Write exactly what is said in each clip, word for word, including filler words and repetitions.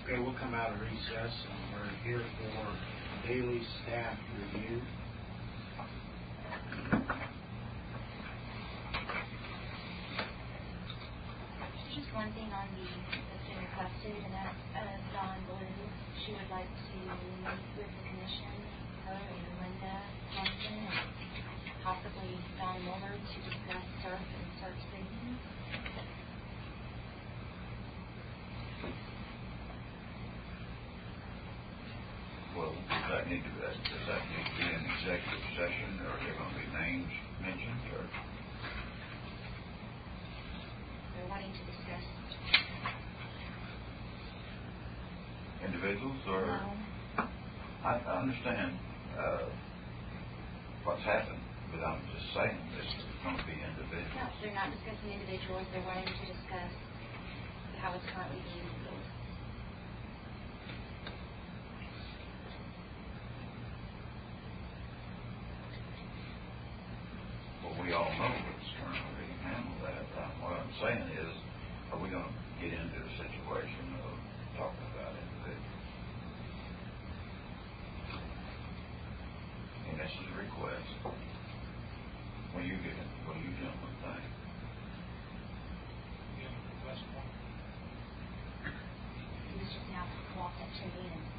Okay, we'll come out of recess and we're here for daily staff review. Just one thing on the that's been requested, and that's uh, Dawn Blue. She would like to meet with the commission, her and Linda Thompson, and possibly Don Muller to discuss surf and surf savings. Well, does that need to be, does that need to be an executive session, or are there going to be names mentioned, or? They're wanting to discuss individuals, or? No. I, I understand uh, what's happened, but I'm just saying this is going to be individuals. No, they're not discussing individuals. They're wanting to discuss how it's currently being handled. We all know what's currently being handled. That uh, what I'm saying is, are we going to get into a situation of talking about individuals? And this is a request. What do you get? What do you gentlemen think? You have a request for? He was just now walked up to me and.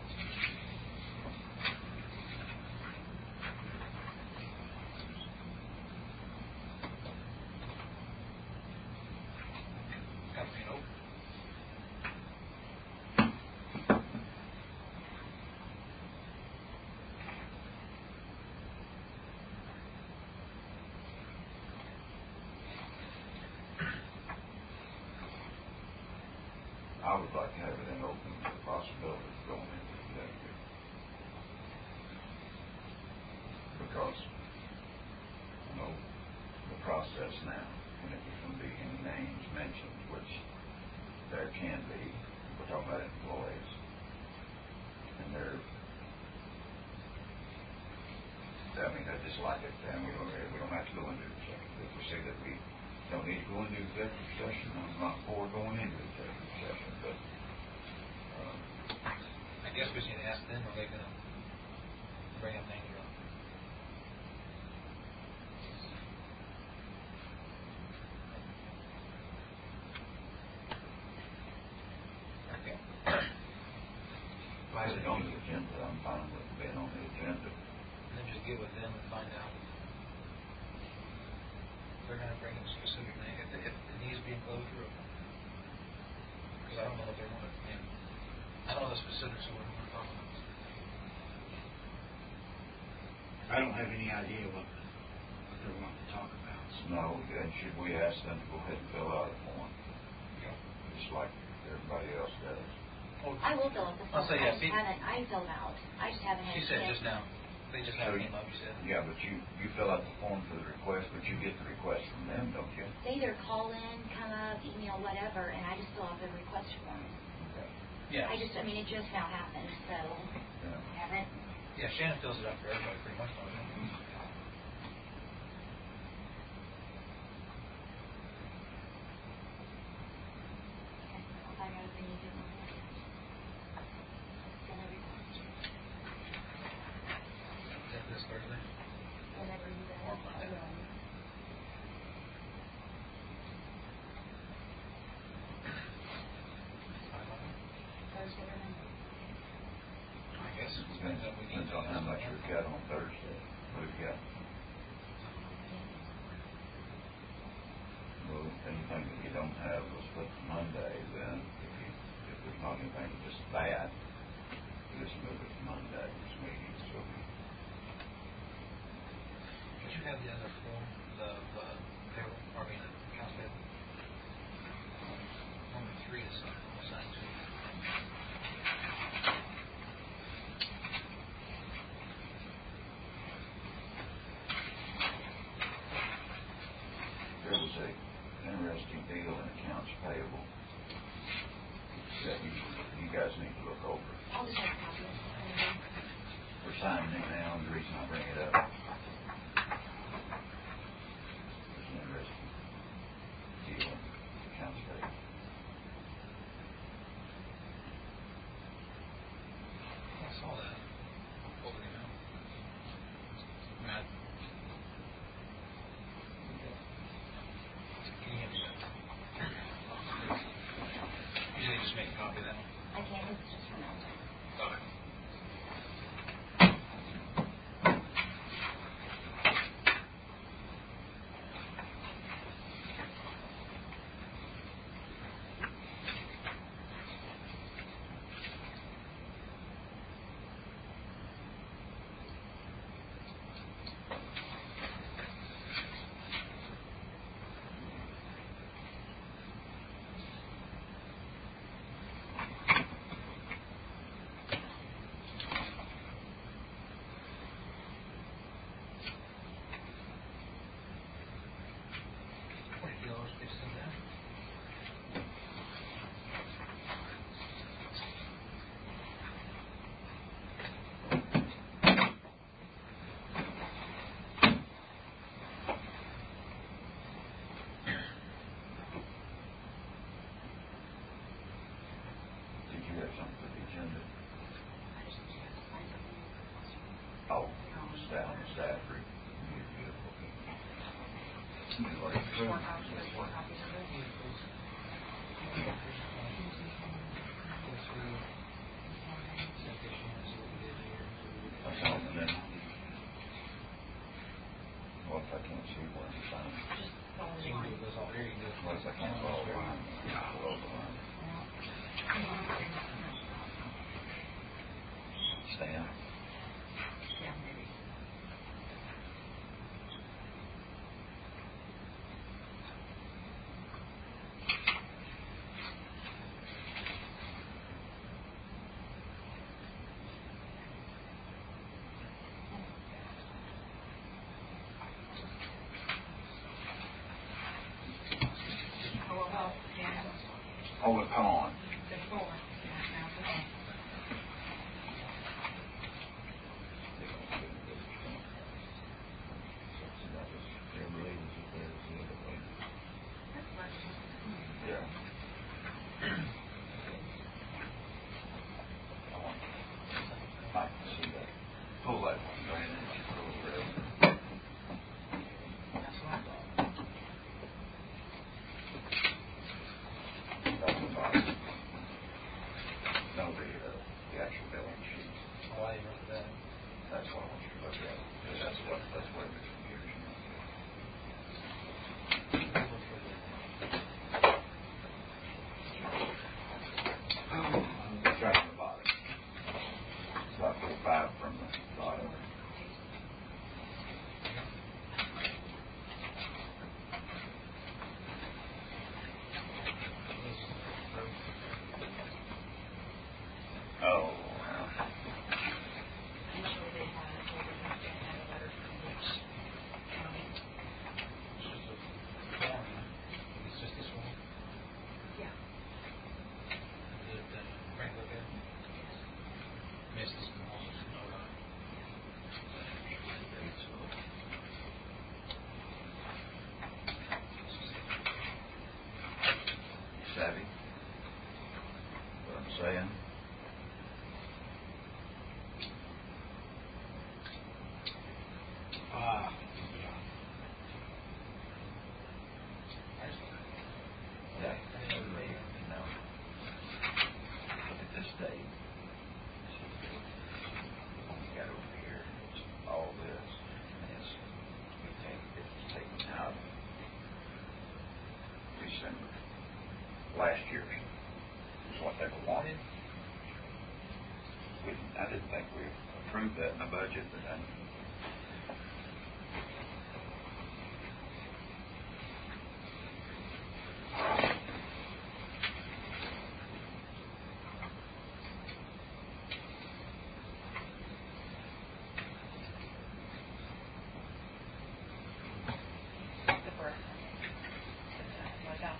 I would like to have it in open for the possibility of going into executive. Because I know the process now, and if there's going to be any names mentioned, which there can be, we're talking about employees, and they're, I mean, I just like it, and we don't, we don't have to go into executive. If we say that we don't need to go into executive session, I'm not for going into executive session, but um, I guess we should ask them, are they going to bring up names or okay. Why is it on the agenda? I'm fine with it being on the agenda. And then just get with them and find out if they're going to bring up specific name, if, if it needs to be enclosure, or because I don't know what they want to name. I don't know the specifics of what we want to talk about. I don't have any idea what, what they're wanting to talk about. So. No, and should we ask them to go ahead and fill out a form? Yeah. Just like everybody else does. Well, I will fill out the form. I'll say, I yeah, just see, haven't. I filled out. I just haven't had. she said chance. just now. They just now So came up, you said. Yeah, but you, you fill out the form for the request, but you get the request from them, don't you? They either call in, come up, email, whatever, and I just fill out the request form. Okay. Yeah. I just, I mean, it just now happened, so Yeah. I haven't. Yeah, Shannon fills it out for everybody pretty much, don't you? I'll find out if they need it. Send a request. Is that this Thursday? Whenever you guys. Or Monday. Thursday or Monday. I guess it Depends, depends on we need depends on how much we've got on Thursday. What have you got? Well, anything that you don't have, let's put Monday, then if you, if there's not anything just bad, just move it to Monday's meeting, so. Did you have the other form, the uh, payroll, I mean, the accounts payable? Number three is assigned to. There was a interesting deal in accounts payable that you, you guys need to look over. I'll just have a copy of it. We're signing it now, and the reason I bring it up, copy that one. I can't, it's just from Elton. Okay. Forty dollars gets them down. Did you have something for the agenda? Oh, staff, staff, re- you- you- okay. You already approved. Four copies, there's four copies of it. That's all, and then, what if I can't see where I'm signing? Just follow So you the can line. do this all here, you can do this. What if I can't follow the line? Follow the line. Stan? Yeah, maybe. Oh, well, well, yeah, Oh, well, come on. there's four. Yeah, now, okay. That's what. Yeah. I can see that. Pull that one, Brandon, if you pull it there. That's what I thought. That's the bottom. No, the, uh, the actual billing sheet. Oh, I didn't look at that. That's what I want you to look at. Because that's what, that's what the confusion is. Try from the bottom. So I pull five from the bottom. Oh, wow. Usually they have, they would have to have a letter from each county. It's just a form. It's just this one. Yeah. Did, uh, Frank look at it? Miss this one also, so no, uh, Savvy? What I'm saying? Ah, yeah. I just, Yeah. I didn't know they- No. Look at this date. You got over here, it's all this, and it's, we take, it's taken out of December. Last year's is what they were wanting. We, I didn't think we approved that in the budget, but I, The birth. Like that.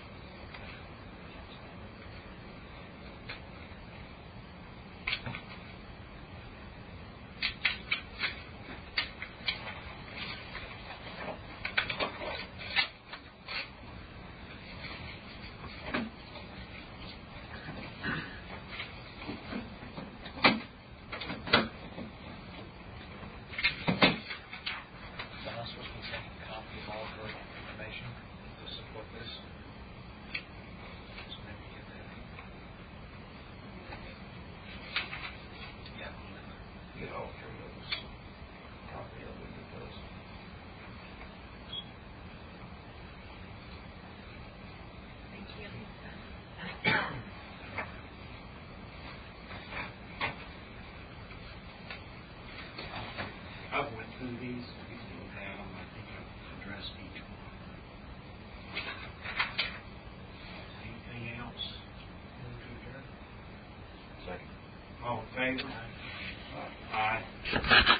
All in favor? Uh, Aye.